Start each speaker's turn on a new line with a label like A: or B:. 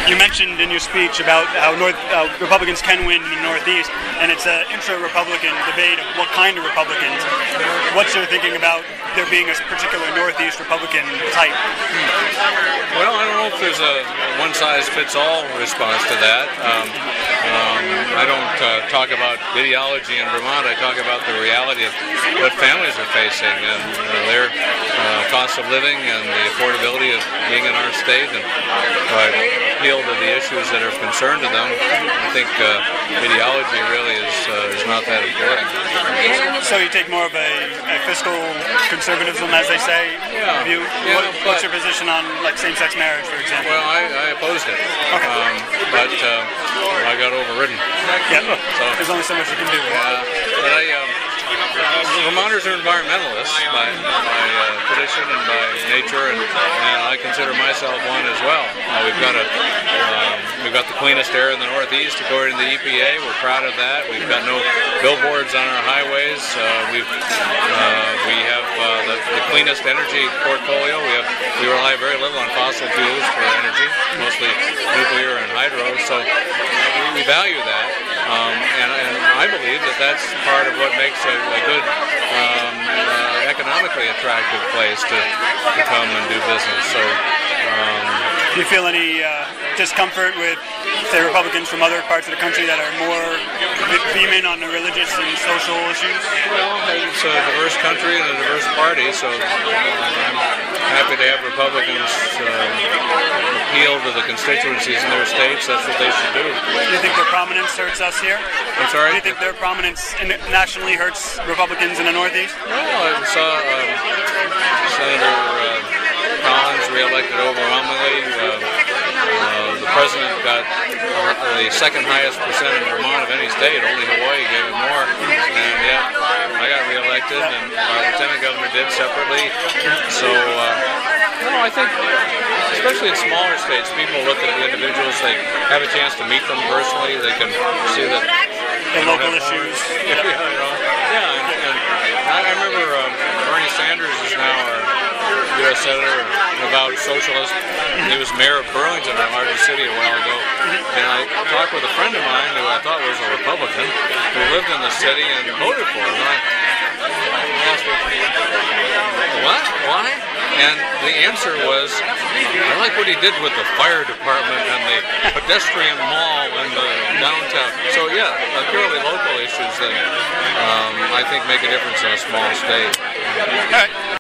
A: You mentioned in your speech about how Republicans can win in the Northeast, and it's an intra-Republican debate of what kind of Republicans. What's your thinking about there being a particular Northeast Republican type?
B: Well, I don't know if there's a one-size-fits-all response to that. I don't talk about ideology in Vermont. I talk about the reality of what families are facing and their cost of living and the affordability of being in our state, and appeal to the issues that are of concern to them. I think ideology really is not that important.
A: So you take more of a fiscal conservatism, as they say, view? What's your position on like same-sex marriage, for example?
B: Well, I opposed it, but I got overridden.
A: Yeah, so there's only so much you can do.
B: But Vermonters are environmentalists by tradition and by nature, and I consider myself one as well. We've got the cleanest air in the Northeast according to the EPA. We're proud of that. We've got no billboards on our highways. We have the cleanest energy portfolio. We rely very little on fossil fuels for energy, mostly nuclear and hydro. So we value that, and I believe that that's part of what makes a good economically attractive place to come and do business. So.
A: Do you feel any discomfort with, say, Republicans from other parts of the country that are more vehement on the religious and social issues?
B: Well, it's a diverse country and a diverse party, so I'm happy to have Republicans appeal to the constituencies in their states. That's what they should do.
A: Do you think their prominence hurts us here?
B: I'm sorry?
A: Do you think their prominence nationally hurts Republicans in the Northeast?
B: Well, I saw Senator Collins reelected overwhelmingly. The president got the second highest percent in Vermont of any state. Only Hawaii gave him more. And yet I got reelected, and our lieutenant governor did separately. So, I think, especially in smaller states, people look at the individuals. They have a chance to meet them personally. They can see that
A: the local issues.
B: And I remember Bernie Sanders is now our U.S. Senator, about socialist. He was mayor of Burlington, a largest city, a while ago. And I talked with a friend of mine who I thought was a Republican, who lived in the city and voted for him. And I asked him, what? Why? And the answer was, I like what he did with the fire department and the pedestrian mall and the downtown. So yeah, purely local issues that I think make a difference in a small state.
A: All right.